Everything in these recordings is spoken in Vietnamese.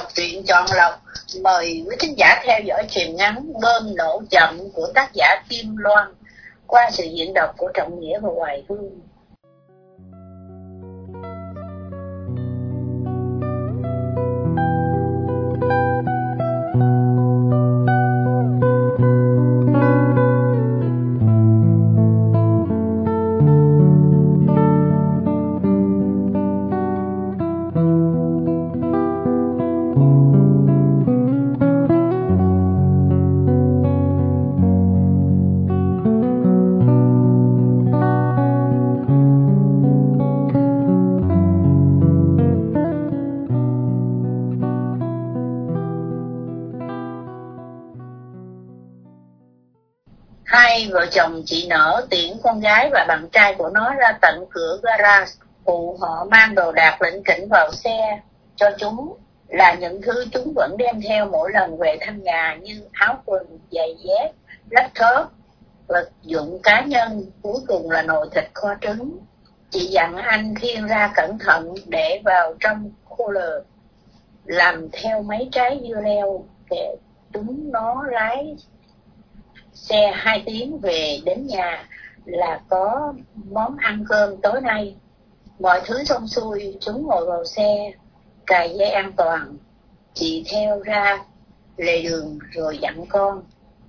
đọc truyện chọn lọc. Mời quý khán giả theo dõi truyện ngắn Bơm Nổ Chậm của tác giả Kim Loan qua sự diễn đọc của Trọng Nghĩa và Hoài Hương. Hai vợ chồng chị Nở tiễn con gái và bạn trai của nó ra tận cửa garage. Phụ họ mang đồ đạc lỉnh kỉnh vào xe cho chúng, là những thứ chúng vẫn đem theo mỗi lần về thăm nhà, như áo quần, giày dép, laptop, vật dụng cá nhân, cuối cùng là nồi thịt kho trứng. Chị dặn anh khiêng ra cẩn thận để vào trong cooler, làm theo mấy trái dưa leo để chúng nó lái xe 2 tiếng về đến nhà là có món ăn cơm tối nay. Mọi thứ xong xuôi, chúng ngồi vào xe, cài dây an toàn. Chị theo ra lề đường rồi dặn con: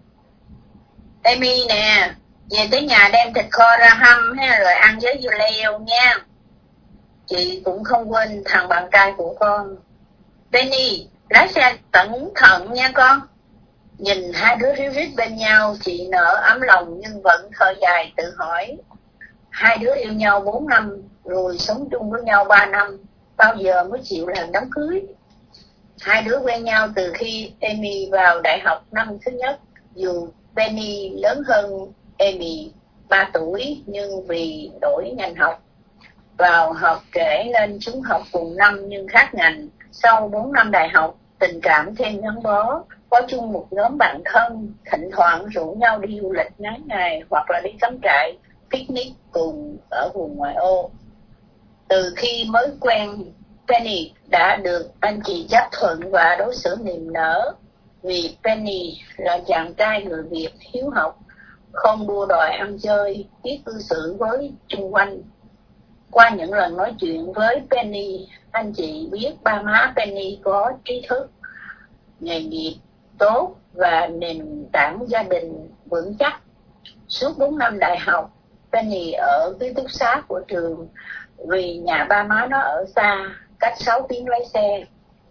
Amy nè, về tới nhà đem thịt kho ra hâm ha, rồi ăn với dưa leo nha. Chị cũng không quên thằng bạn trai của con: Penny, lái xe cẩn thận nha con. Nhìn hai đứa ríu rít bên nhau, chị Nở ấm lòng nhưng vẫn thở dài tự hỏi: hai đứa yêu nhau 4 năm, rồi sống chung với nhau 3 năm, bao giờ mới chịu làm đám cưới? Hai đứa quen nhau từ khi Amy vào đại học năm thứ nhất. Dù Penny lớn hơn Amy 3 tuổi, nhưng vì đổi ngành học vào học trễ nên chúng học cùng năm nhưng khác ngành. Sau 4 năm đại học, tình cảm thêm gắn bó, có chung một nhóm bạn thân, thỉnh thoảng rủ nhau đi du lịch ngắn ngày hoặc là đi cắm trại, picnic cùng ở vùng ngoại ô. Từ khi mới quen, Penny đã được anh chị chấp thuận và đối xử niềm nở, vì Penny là chàng trai người Việt hiếu học, không đua đòi ăn chơi, biết cư xử với chung quanh. Qua những lần nói chuyện với Penny, anh chị biết ba má Penny có trí thức, nghề nghiệp tốt và nền tảng gia đình vững chắc. Suốt 4 năm đại học, Penny ở ký túc xá của trường vì nhà ba má nó ở xa, cách 6 tiếng lái xe.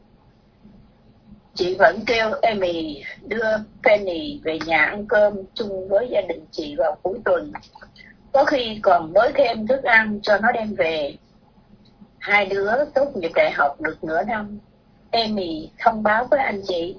Chị vẫn kêu Amy đưa Penny về nhà ăn cơm chung với gia đình chị vào cuối tuần, có khi còn bới thêm thức ăn cho nó đem về. Hai đứa tốt nghiệp đại học được nửa năm, Amy thông báo với anh chị: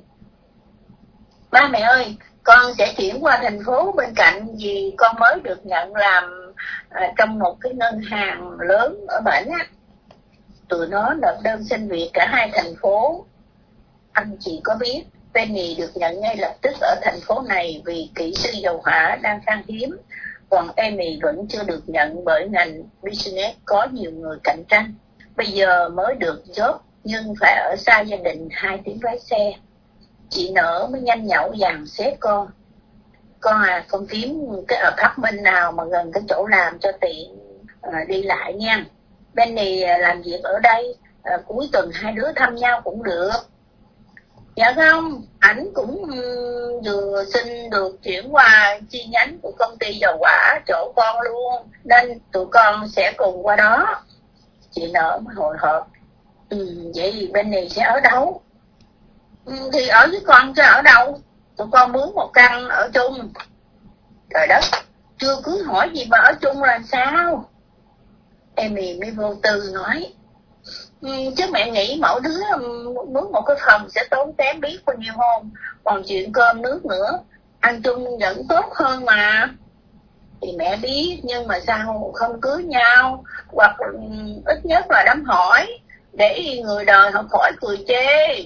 ba mẹ ơi, con sẽ chuyển qua thành phố bên cạnh vì con mới được nhận làm trong một cái ngân hàng lớn ở bển á. Tụi nó nộp đơn xin việc cả hai thành phố. Anh chị có biết Penny được nhận ngay lập tức ở thành phố này vì kỹ sư dầu hỏa đang khan hiếm, còn Amy vẫn chưa được nhận bởi ngành business có nhiều người cạnh tranh. Bây giờ mới được job nhưng phải ở xa gia đình 2 tiếng lái xe. Chị Nở mới nhanh nhảu dàn xếp con: con à, con kiếm cái apartment nào mà gần cái chỗ làm cho tiện đi lại nha. Penny làm việc ở đây, cuối tuần hai đứa thăm nhau cũng được. Dạ không, ảnh cũng vừa xin được chuyển qua chi nhánh của công ty dầu hỏa chỗ con luôn, nên tụi con sẽ cùng qua đó. Chị Nở mới hồi hộp: vậy thì Penny sẽ ở đâu? Thì ở với con chứ ở đâu, tụi con mướn một căn ở chung. Trời đất, chưa cưới hỏi gì mà ở chung là sao? Amy mới vô tư nói: chứ mẹ nghĩ mỗi đứa mướn một cái phòng sẽ tốn kém biết bao nhiêu không, còn chuyện cơm nước nữa, ăn chung vẫn tốt hơn mà. Thì mẹ biết, nhưng mà sao không cưới nhau, hoặc ít nhất là đám hỏi, để người đời họ khỏi cười chê.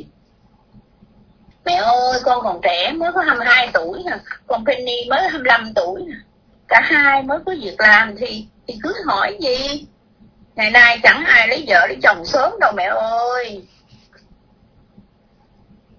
Mẹ ơi, con còn trẻ, mới có 22 tuổi nè, còn Penny mới 25 tuổi nè. Cả hai mới có việc làm thì cưới hỏi gì? Ngày nay chẳng ai lấy vợ lấy chồng sớm đâu mẹ ơi.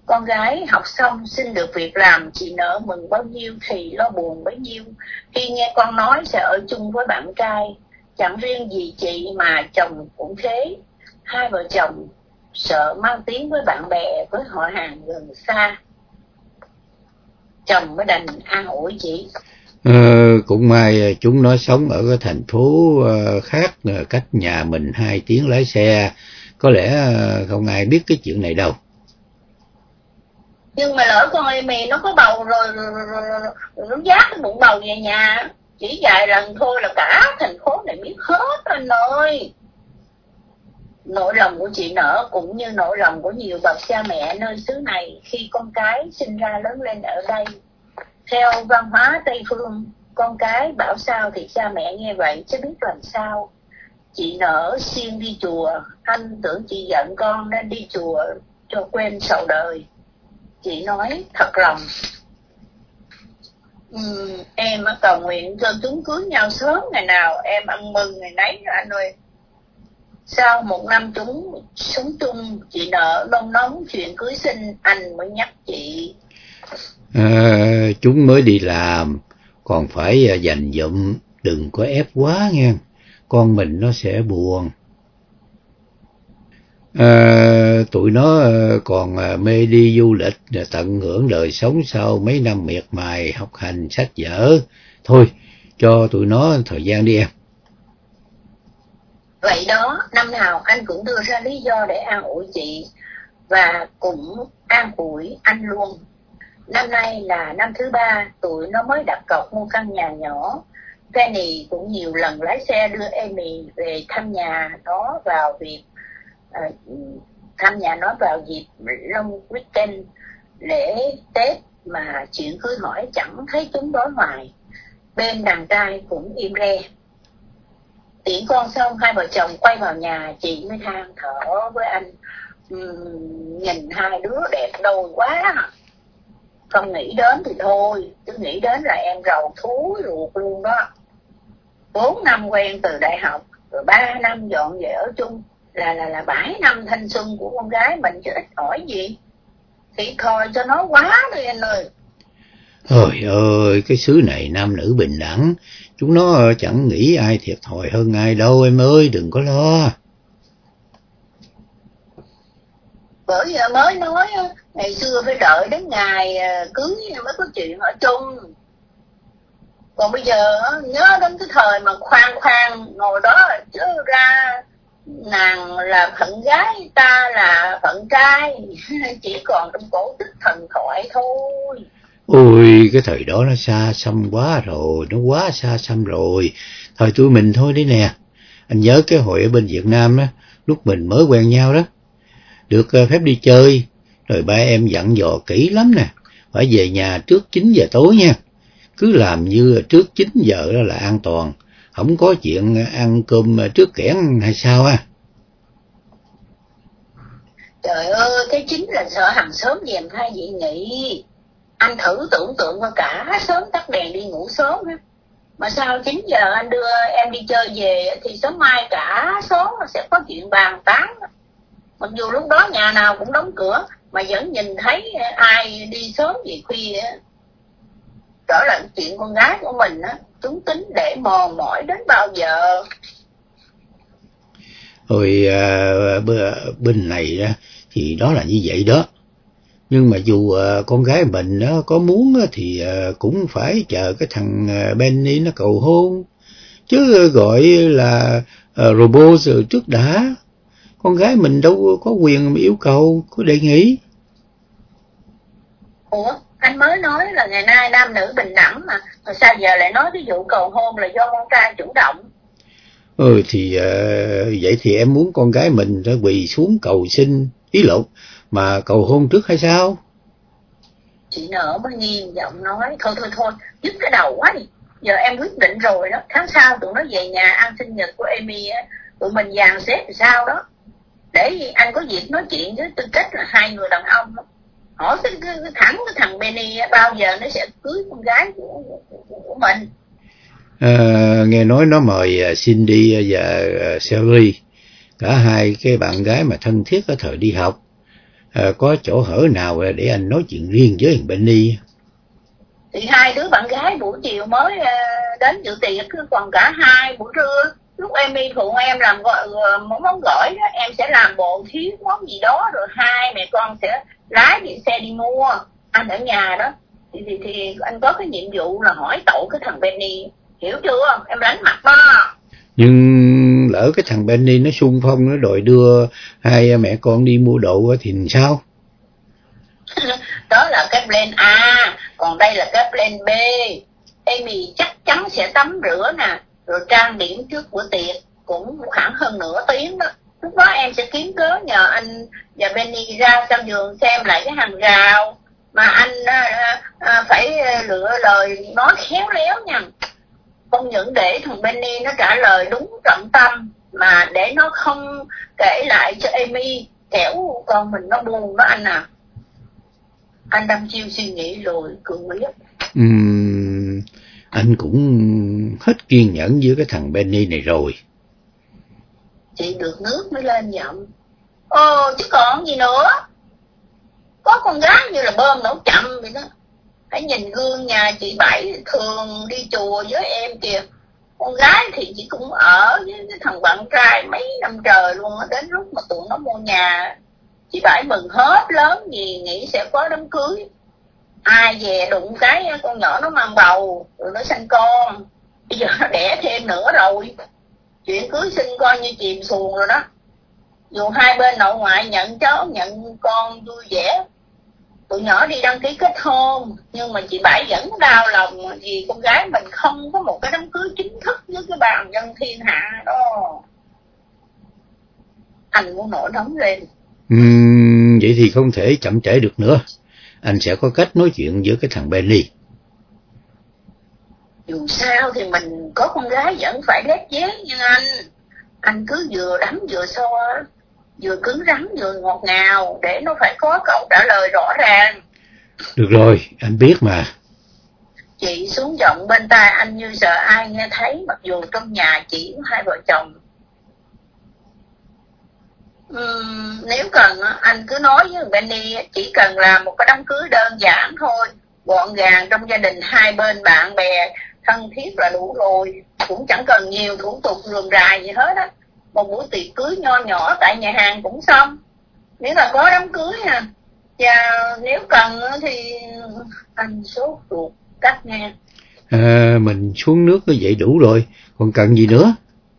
Con gái học xong xin được việc làm, chị nở mừng bao nhiêu thì lo buồn bấy nhiêu khi nghe con nói sẽ ở chung với bạn trai. Chẳng riêng gì chị mà chồng cũng thế. Hai vợ chồng sợ mang tiếng với bạn bè, với họ hàng gần xa. Chồng mới đành an ủi chị. Cũng may chúng nó sống ở cái thành phố khác, cách nhà mình 2 tiếng lái xe, có lẽ không ai biết cái chuyện này đâu. Nhưng mà lỡ con Amy nó có bầu rồi nó dắt cái bụng bầu về nhà, chỉ vài lần thôi là cả thành phố này biết hết anh ơi. Nỗi lòng của chị Nở cũng như nỗi lòng của nhiều bậc cha mẹ nơi xứ này khi con cái sinh ra lớn lên ở đây. Theo văn hóa Tây Phương, con cái bảo sao thì cha mẹ nghe vậy chứ biết làm sao. Chị Nở siêng đi chùa, anh tưởng chị giận con nên đi chùa cho quên sầu đời. Chị nói thật lòng, em cầu nguyện cho chúng cưới nhau sớm, ngày nào em ăn mừng ngày nấy rồi anh ơi. Sau 1 năm chúng sống chung, chị Nở nôn nóng chuyện cưới xin, anh mới nhắc chị. Chúng mới đi làm, còn phải dành dụm, đừng có ép quá nghe, con mình nó sẽ buồn. Tụi nó còn mê đi du lịch, tận hưởng đời sống sau mấy năm miệt mài học hành sách vở. Thôi, cho tụi nó thời gian đi em. Vậy đó, năm nào anh cũng đưa ra lý do để an ủi chị, và cũng an ủi anh luôn. Năm nay là năm thứ 3, tụi nó mới đặt cọc mua căn nhà nhỏ. Penny cũng nhiều lần lái xe đưa Amy về thăm nhà nó vào dịp long weekend, lễ Tết, mà chuyện cưới hỏi chẳng thấy chúng đối hoài. Bên đàn trai cũng im re. Tiễn con xong, hai vợ chồng quay vào nhà, chị mới than thở với anh. Nhìn hai đứa đẹp đôi quá. Không nghĩ đến thì thôi, chứ nghĩ đến là em rầu thúi ruột luôn đó. 4 năm quen từ đại học, rồi 3 năm dọn về ở chung, là 7 năm thanh xuân của con gái mình chứ ít hỏi gì. Thì thôi cho nó quá đi anh ơi. Trời ơi, cái xứ này nam nữ bình đẳng, chúng nó chẳng nghĩ ai thiệt thòi hơn ai đâu em ơi, đừng có lo. Bởi giờ mới nói, ngày xưa phải đợi đến ngày cưới mới có chuyện ở chung. Còn bây giờ nhớ đến cái thời mà khoan ngồi đó chứ ra nàng là phận gái, ta là phận trai, chỉ còn trong cổ tích thần thoại thôi. Ôi, cái thời đó nó xa xăm quá rồi, nó quá xa xăm rồi. Thời tụi mình thôi đấy nè. Anh nhớ cái hồi ở bên Việt Nam á, lúc mình mới quen nhau đó, được phép đi chơi, rồi ba em dặn dò kỹ lắm nè, phải về nhà trước 9 giờ tối nha. Cứ làm như trước 9 giờ đó là an toàn, không có chuyện ăn cơm trước kẽn hay sao á. Trời ơi, cái chính là sợ hàng xóm dèm hai dị nghị. Anh thử tưởng tượng coi, cả sớm tắt đèn đi ngủ sớm á. Mà sao 9 giờ anh đưa em đi chơi về thì sớm mai cả xóm sẽ có chuyện bàn tán. Mặc dù lúc đó nhà nào cũng đóng cửa, mà vẫn nhìn thấy ai đi sớm về khuya. Trở lại chuyện con gái của mình á, chúng tính để mòn mỏi đến bao giờ. Rồi bên này thì đó là như vậy đó. Nhưng mà dù con gái mình nó có muốn thì cũng phải chờ cái thằng Benny nó cầu hôn. Chứ gọi là robot rồi trước đã. Con gái mình đâu có quyền yêu cầu, có đề nghị. Ủa, anh mới nói là ngày nay nam nữ bình đẳng mà sao giờ lại nói cái vụ cầu hôn là do con trai chủ động? Thì vậy thì em muốn con gái mình phải quỳ xuống cầu xin, ý lộn, mà cầu hôn trước hay sao? Chị Nở mới nghiêm giọng nói, thôi, dứt cái đầu quá đi. Giờ em quyết định rồi đó, tháng sau tụi nó về nhà ăn sinh nhật của Amy á, tụi mình dàn xếp thì sao đó. Để anh có dịp nói chuyện với tư cách là hai người đàn ông đó. Hỏi cái thằng Benny bao giờ nó sẽ cưới con gái của mình. Nghe nói nó mời Cindy và Sherry, cả hai cái bạn gái mà thân thiết ở thời đi học. có chỗ hở nào để anh nói chuyện riêng với thằng Benny? Thì hai đứa bạn gái buổi chiều mới đến dự tiệc, còn cả hai buổi trưa lúc Amy phụ em làm món gỏi đó, em sẽ làm bộ thiếu món gì đó, rồi hai mẹ con sẽ lái đi xe đi mua. Anh ở nhà đó thì anh có cái nhiệm vụ là hỏi tội cái thằng Benny, hiểu chưa? Em đánh mặt đó. Nhưng lỡ cái thằng Benny nó xung phong, nó đòi đưa hai mẹ con đi mua đồ thì sao? Đó là cái plan A, còn đây là cái plan B. Amy chắc chắn sẽ tắm rửa nè, rồi trang điểm trước bữa tiệc, cũng khoảng hơn nửa tiếng đó. Lúc đó em sẽ kiếm cớ nhờ anh và Benny ra sau giường xem lại cái hàng rào, mà anh phải lựa lời nói khéo léo nha. Không những để thằng Benny nó trả lời đúng trọng tâm, mà để nó không kể lại cho Amy, kẻo con mình nó buồn đó anh à. Anh đâm chiêu suy nghĩ rồi cường quyết. Anh cũng hết kiên nhẫn với cái thằng Benny này rồi. Chị được nước mới lên giọng. Chứ còn gì nữa. Có con gái như là bơm nổ chậm vậy đó. Hãy nhìn gương nhà chị Bảy thường đi chùa với em kìa. Con gái thì chị cũng ở với cái thằng bạn trai mấy năm trời luôn á. Đến lúc mà tụi nó mua nhà, chị Bảy mừng hết lớn vì nghĩ sẽ có đám cưới. Ai về đụng cái con nhỏ nó mang bầu, rồi nó sanh con. Bây giờ nó đẻ thêm nữa rồi. Chuyện cưới sinh coi như chìm xuồng rồi đó. Dù hai bên nội ngoại nhận cháu nhận con vui vẻ, tụi nhỏ đi đăng ký kết hôn, nhưng mà chị Bảy vẫn đau lòng vì con gái mình không có một cái đám cưới chính thức với cái bàn dân thiên hạ đó. Anh muốn nổi nóng lên. Vậy thì không thể chậm trễ được nữa. Anh sẽ có cách nói chuyện với cái thằng Benny. Dù sao thì mình có con gái vẫn phải đét dét như anh. Anh cứ vừa đắm vừa xoa, vừa cứng rắn vừa ngọt ngào, để nó phải có câu trả lời rõ ràng. Được rồi, anh biết mà. Chị xuống giọng bên tai anh như sợ ai nghe thấy, mặc dù trong nhà chỉ có hai vợ chồng. Nếu cần anh cứ nói với Benny, chỉ cần làm một cái đám cưới đơn giản thôi, gọn gàng trong gia đình hai bên bạn bè thân thiết là đủ rồi, cũng chẳng cần nhiều thủ tục rườm rà gì hết á. Một buổi tiệc cưới nho nhỏ tại nhà hàng cũng xong, nếu là có đám cưới ha. Và nếu cần thì anh sốt ruột cắt nghe. Mình xuống nước như vậy đủ rồi, còn cần gì nữa?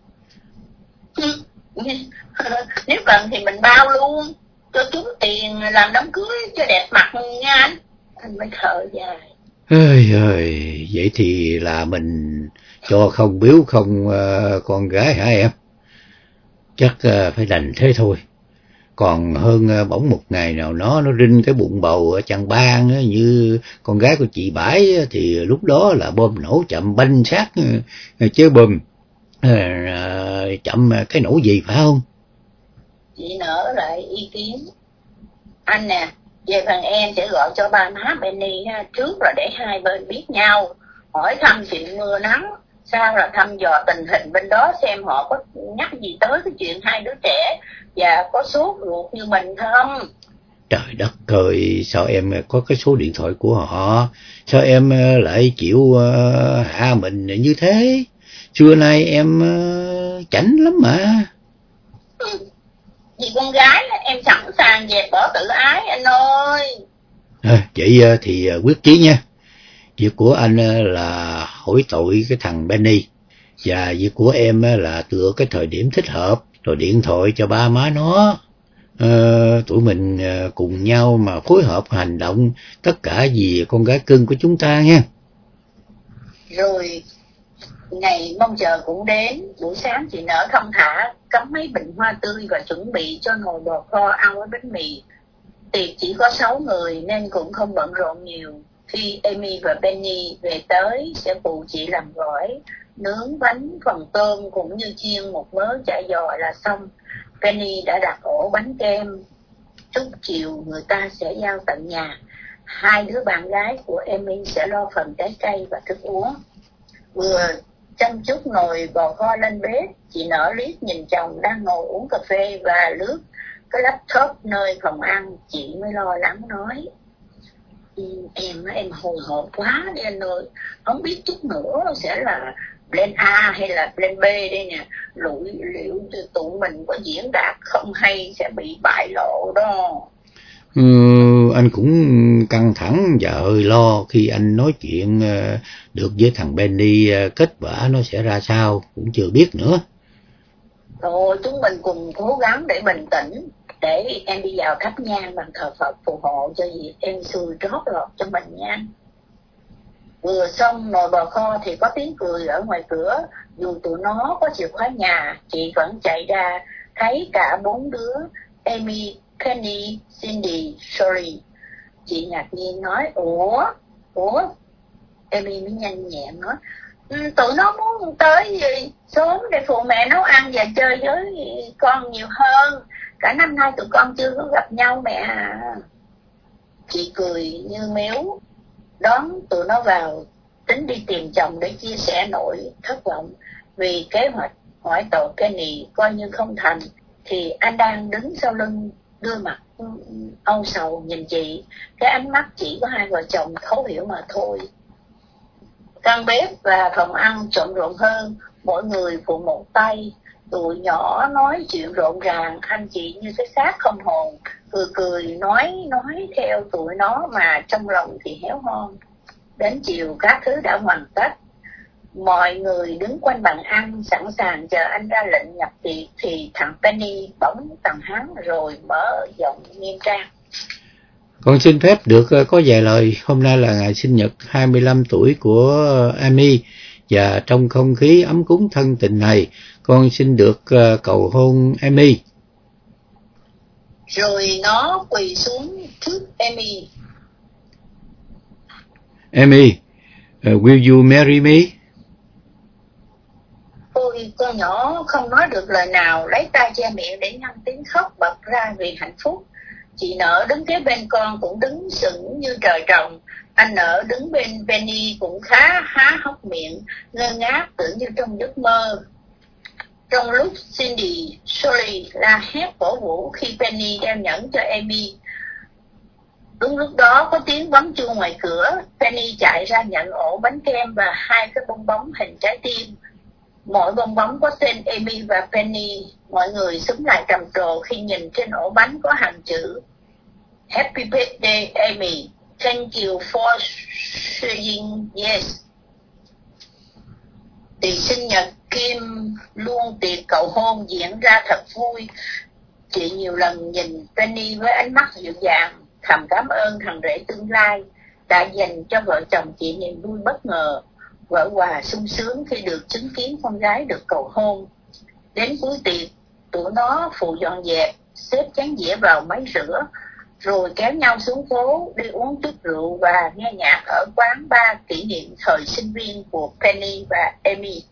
Nếu cần thì mình bao luôn, cho chúng tiền làm đám cưới cho đẹp mặt nha anh. Anh mới thở dài. Vậy thì là mình cho không biếu không con gái hả em? Chắc phải đành thế thôi. Còn hơn bỗng một ngày nào nó rinh cái bụng bầu ở Tràng Bang như con gái của chị Bãi, thì lúc đó là bom nổ chậm banh xác chứ bom chậm cái nổ gì phải không? Chị nở lại ý kiến. Anh nè, về phần em sẽ gọi cho ba má Benny trước là để hai bên biết nhau, hỏi thăm chuyện mưa nắng, sau là thăm dò tình hình bên đó xem họ có nhắc gì tới cái chuyện hai đứa trẻ và có sốt ruột như mình không. Trời đất ơi, sao em có cái số điện thoại của họ? Sao em lại chịu hạ mình như thế? Xưa nay em chảnh lắm mà. Vì con gái em sẵn sàng dẹp bỏ tự ái anh ơi. Vậy thì quyết chí nha. Việc của anh là hỏi tội cái thằng Benny, và việc của em là tựa cái thời điểm thích hợp rồi điện thoại cho ba má nó. Tụi mình cùng nhau mà phối hợp hành động, tất cả vì con gái cưng của chúng ta nha. Rồi ngày mong chờ cũng đến. Buổi sáng chị Nở thong thả cắm mấy bình hoa tươi và chuẩn bị cho nồi bò kho ăn với bánh mì. Tiệc chỉ có 6 người nên cũng không bận rộn nhiều. Khi Amy và Benny về tới sẽ phụ chị làm gỏi, nướng bánh phần tôm cũng như chiên một mớ chả giò là xong. Benny đã đặt ổ bánh kem. Chút chiều người ta sẽ giao tận nhà. Hai đứa bạn gái của Amy sẽ lo phần trái cây và thức uống. Vừa chăm chút nồi bò kho lên bếp, chị Nở liếc nhìn chồng đang ngồi uống cà phê và lướt cái laptop nơi phòng ăn, chị mới lo lắng nói: em hồi hộp quá đi anh ơi, không biết chút nữa sẽ là plan A hay là plan B đây nè, liệu tụi mình có diễn đạt không hay sẽ bị bại lộ đó. Anh cũng căng thẳng và hơi lo khi anh nói chuyện được với thằng Benny, kết quả nó sẽ ra sao cũng chưa biết nữa. Thôi chúng mình cùng cố gắng để bình tĩnh, để em đi vào thắp nhang bằng thờ Phật phù hộ cho việc em xui trót lọt cho mình nha. Vừa xong nồi bò kho thì có tiếng cười ở ngoài cửa. Dù tụi nó có chìa khóa nhà, chị vẫn chạy ra, thấy cả 4 đứa: Amy, Penny, Cindy, Shirley. Chị ngạc nhiên nói: Ủa? Amy mới nhanh nhẹn nói: Tụi nó muốn tới gì sớm để phụ mẹ nấu ăn và chơi với con nhiều hơn. Cả năm nay tụi con chưa có gặp nhau mẹ à. Chị cười như méo, đón tụi nó vào, tính đi tìm chồng để chia sẻ nỗi thất vọng vì kế hoạch hỏi tội Kenny coi như không thành, thì anh đang đứng sau lưng đưa mặt âu sầu nhìn chị. Cái ánh mắt chỉ có hai vợ chồng thấu hiểu mà thôi. Căn bếp và phòng ăn trộn rộn hơn, mỗi người phụ một tay. Tụi nhỏ nói chuyện rộn ràng, anh chị như cái xác không hồn, cười nói theo tụi nó mà trong lòng thì héo hon. Đến chiều các thứ đã hoàn tất, mọi người đứng quanh bàn ăn sẵn sàng chờ anh ra lệnh nhập tiệc, thì thằng Penny bỗng tằng hắn rồi mở giọng nghiêm trang: Con xin phép được có vài lời. Hôm nay là ngày sinh nhật 25 tuổi của Amy, và trong không khí ấm cúng thân tình này, con xin được cầu hôn Amy. Rồi nó quỳ xuống trước Amy. Amy, will you marry me? Ôi, con nhỏ không nói được lời nào, lấy tay che miệng để ngăn tiếng khóc bật ra vì hạnh phúc. Chị Nở đứng kế bên con cũng đứng sững như trời trồng. Anh Nở đứng bên Penny cũng khá há hốc miệng, ngơ ngác tưởng như trong giấc mơ. Trong lúc Cindy, Shirley la hét cổ vũ khi Penny đeo nhẫn cho Amy, đúng lúc đó có tiếng bấm chuông ngoài cửa. Penny chạy ra nhận ổ bánh kem và 2 cái bong bóng hình trái tim. Mỗi bong bóng có tên Amy và Penny. Mọi người xúm lại trầm trồ khi nhìn trên ổ bánh có hàng chữ: Happy birthday Amy, thank you for saying yes. Tiệc sinh nhật Kim luôn tiệc cầu hôn diễn ra thật vui. Chị nhiều lần nhìn Penny với ánh mắt dịu dàng, thầm cảm ơn thằng rể tương lai đã dành cho vợ chồng chị niềm vui bất ngờ. Vợ Hòa sung sướng khi được chứng kiến con gái được cầu hôn. Đến cuối tiệc, tụi nó phụ dọn dẹp, xếp chén dĩa vào máy rửa, rồi kéo nhau xuống phố đi uống chút rượu và nghe nhạc ở quán bar kỷ niệm thời sinh viên của Penny và Amy.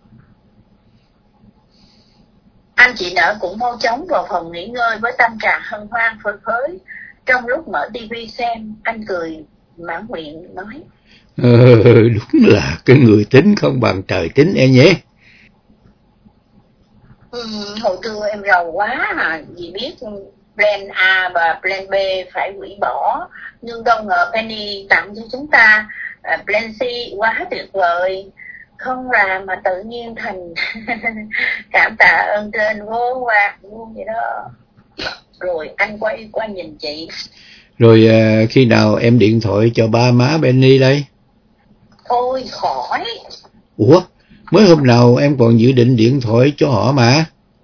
Anh chị Nở cũng mau chóng vào phòng nghỉ ngơi với tâm trạng hân hoan phơi phới. Trong lúc mở tivi xem, anh cười mãn nguyện nói: Đúng là cái người tính không bằng trời tính em nhé. Hồi trưa em rầu quá à, vì biết plan A và plan B phải hủy bỏ, nhưng đâu ngờ Penny tặng cho chúng ta plan C quá tuyệt vời. Không làm mà tự nhiên thành cảm tạ ơn trên vô quạt luôn vậy đó. Rồi anh quay qua nhìn chị: Rồi khi nào em điện thoại cho ba má Penny đây? Thôi khỏi. Ủa, mới hôm nào em còn dự định điện thoại cho họ mà.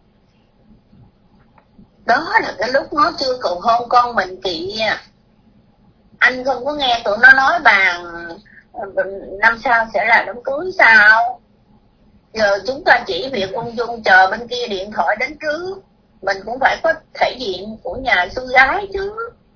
Đó là cái lúc nó chưa cầu hôn con mình kìa. Anh không có nghe tụi nó nói bàn năm sau sẽ là đám cưới sao? Giờ chúng ta chỉ việc ung dung chờ bên kia điện thoại đến trước. Mình cũng phải có thể diện của nhà xui gái chứ.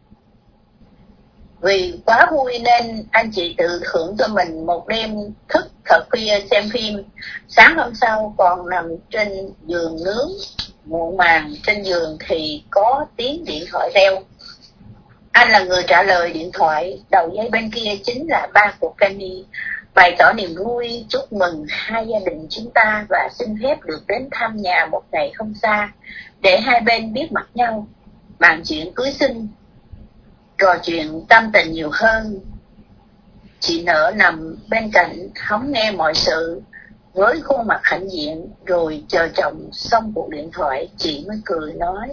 Vì quá vui nên anh chị tự thưởng cho mình một đêm thức thật khuya xem phim. Sáng hôm sau còn nằm trên giường nướng, muộn màng trên giường thì có tiếng điện thoại reo. Anh là người trả lời điện thoại, đầu dây bên kia chính là ba của Penny, bày tỏ niềm vui chúc mừng hai gia đình chúng ta và xin phép được đến thăm nhà một ngày không xa để hai bên biết mặt nhau. bàn chuyện cưới xin, trò chuyện tâm tình nhiều hơn. Chị Nở nằm bên cạnh hóng nghe mọi sự với khuôn mặt hãnh diện, rồi chờ chồng xong cuộc điện thoại chị mới cười nói: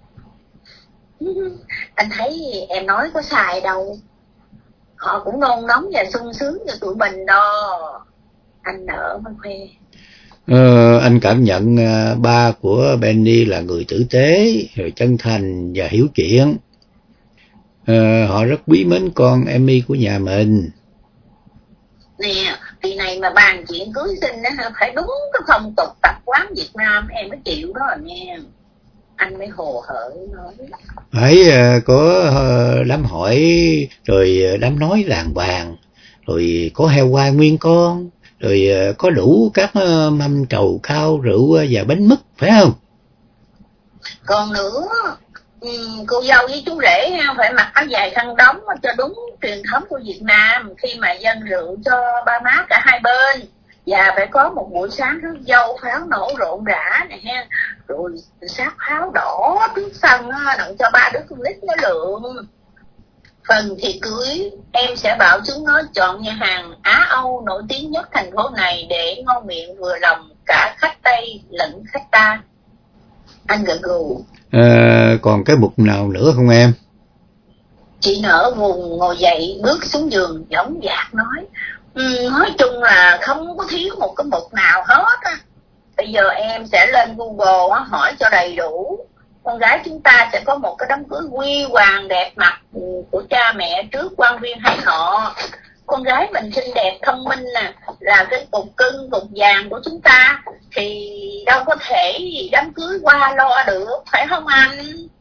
anh thấy em nói có sai đâu, họ cũng nôn nóng và sung sướng như tụi mình đó. Anh Nở mới khoe. Anh cảm nhận ba của Benny là người tử tế, rồi chân thành và hiểu chuyện. Họ rất quý mến con Emmy của nhà mình. Nè, kỳ này mà bàn chuyện cưới xin á, phải đúng cái phong tục tập quán Việt Nam em mới chịu đó nha. Anh mới hồ hởi nói. Phải có đám hỏi, rồi đám nói làng bàn, rồi có heo quay nguyên con, rồi có đủ các mâm trầu cao, rượu và bánh mứt, phải không? Còn nữa, cô dâu với chú rể phải mặc áo dài khăn đóng cho đúng truyền thống của Việt Nam khi mà dâng rượu cho ba má cả hai bên. Và phải có một buổi sáng rước dâu pháo nổ rộn rã này ha, rồi sát pháo đỏ trước sân đặng cho ba đứa con nít nó lượng. Phần thì cưới, em sẽ bảo chúng nó chọn nhà hàng Á Âu nổi tiếng nhất thành phố này để ngon miệng vừa lòng cả khách Tây lẫn khách ta. Anh gật gù. Còn cái mục nào nữa không em? Chị Nở vùng ngồi dậy bước xuống giường dõng dạc nói: nói chung là không có thiếu một cái mục nào hết á. Bây giờ em sẽ lên Google hỏi cho đầy đủ. Con gái chúng ta sẽ có một cái đám cưới huy hoàng đẹp mặt của cha mẹ trước quan viên hai họ. Con gái mình xinh đẹp thông minh nè, là cái cục cưng cục vàng của chúng ta, thì đâu có thể đám cưới qua lo được, phải không anh?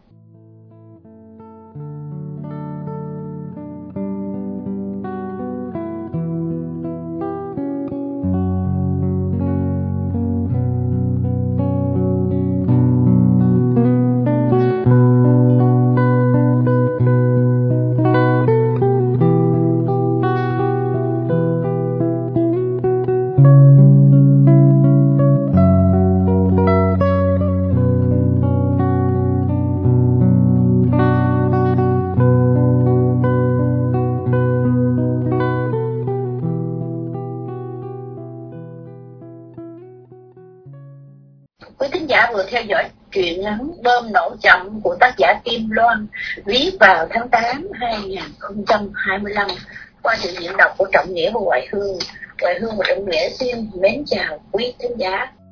Quý thính giả vừa theo dõi truyện ngắn Bơm nổ chậm của tác giả Kim Loan, viết vào tháng 8 2025 qua sự diễn đọc của Trọng Nghĩa và Hoài Hương. Hoài Hương và Trọng Nghĩa xin mến chào quý thính giả.